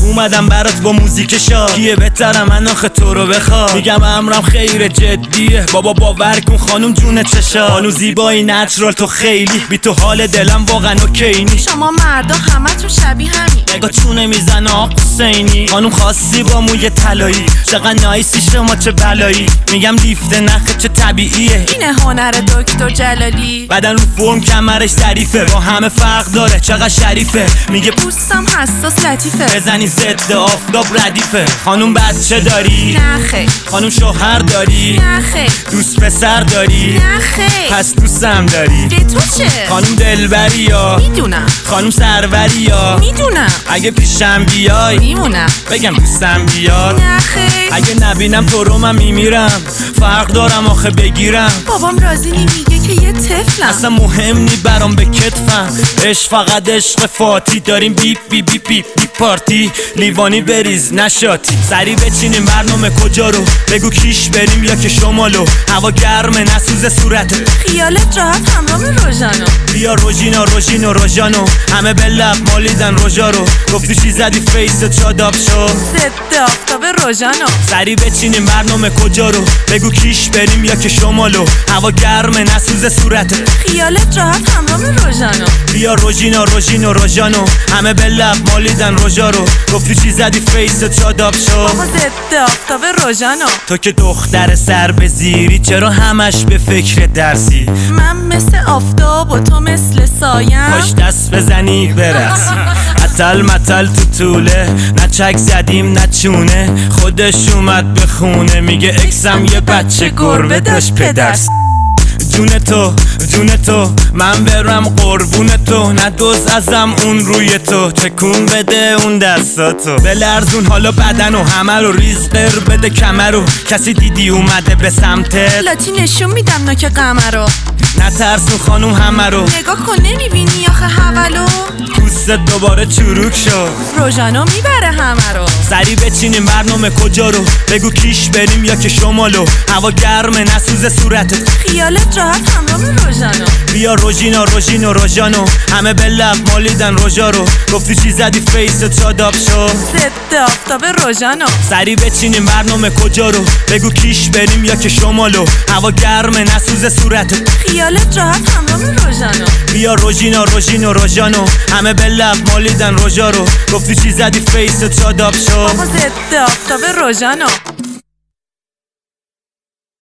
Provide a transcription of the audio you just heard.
اومدم برات با موزیک شاد. کیه بهترم من آخه تو رو بخواد؟ میگم امرم خیر جدیه بابا باور کن خانوم جون چشا. خانوم زیبایی نچرال تو خیلی بی تو حال دلم واقعا اوکی نی. شما مردا همتون شبیه همین. نگاه چونه میزنه آق حسینی. خانوم خاصی با موی طلایی چقدر نایسی شما چه بلایی. میگم لیفت نخه چه طبیعیه. اینه هنر دکتر جلالی. بدن رو فرم کمرش ظریفه با همه فرق داره چقدر شریفه. میگه پوستم حساس لطیفه. بزنی ضد آفتاب ردیفه. خانوم بچه داری؟ نه خیر. خانوم شوهر داری؟ نه خیر. دوست پسر داری؟ نه خیر. پس دوستم داری؟ به تو چه؟ خانوم دلبری یا؟ میدونم. خانوم سروری یا؟ میدونم. اگه پیشم بیای میمونم. بگم دوستم بیاد؟ نه خیر. اگه نبینم تو رو من میمیرم. فرق دارم آخه بگیرم. بابام راضی نمیگه که یه طفلم. اصلا مهم نی برام به کتفم. عشق فقط عشق فاتی. داریم بیپ بیپ بیپ بیپ بیپ پارتی. لیوانی بریز نشاتی. سری بچینیم برنامه کجا رو؟ بگو کیش بریم یا که شمالو. هوا گرمه نسوزه صورته. خیالت راحت همراه روژانو. بیا روژینا روژینو روژانو. همه به لب مالیدن روژا رو. گفتی چی زدی فیست شاداب شو. ضد آفتاب روژانو. سری بچینیم برنامه کجا رو؟ بگو کیش بریم یا که شمالو. هوا گرمه نسوزه صورته. خیالت راحت همراه روژانو. بیا روژینا روژینو روژانو. همه به لب مالیدن روژا رو. گفتی چی زدی فیست شاداب شو. بابا ضد آفتاب روژانو. تو که دختر سر به زیری چرا همش به فکر درسی؟ من مثل آفتاب و تو مثل سایم. پاش دست بزنی برسی. اتل متل تو طوله. نه چک زدیم نه چونه. خودش اومد به خونه. میگه اکسم یه بچه گربه داشت پدرس. جون تو من برم قربون تو. نه دوز ازم اون روی تو. تکون بده اون دستاتو. بلرزون حالا بدن و همه رو. ریز قر بده کمر رو. کسی دیدی اومده به سمتت؟ لاتی نشون میدم نوک قمر رو. نترسون خانوم همه رو. نگاه کن نمیبینی آخه حولو. پوست دوباره چروک شد. روژانو میبره همه رو. سری بچینیم برنامه کجا رو؟ بگو کیش بریم یا که شمالو. هوا گرمه نسوزه صورتت. خیالت راحت همراه روژانو. بیا روژینا روژینو روژانو. همه به لب مالیدن روژا رو. گفتی چی زدی فیست شاداب شو. ضد آفتاب روژانو. سری بچینیم برنامه کجا رو؟ بگو کیش بریم یا که شمالو. هوا گرمه نسوزه صورتت. خیالت راحت همراه روژانو. بیا روژینا روژینو روژانو. همه به لب مالیدن روژا رو. گفتی چی زدی فیست شاداب شو. بابا ضد آفتاب روژانو.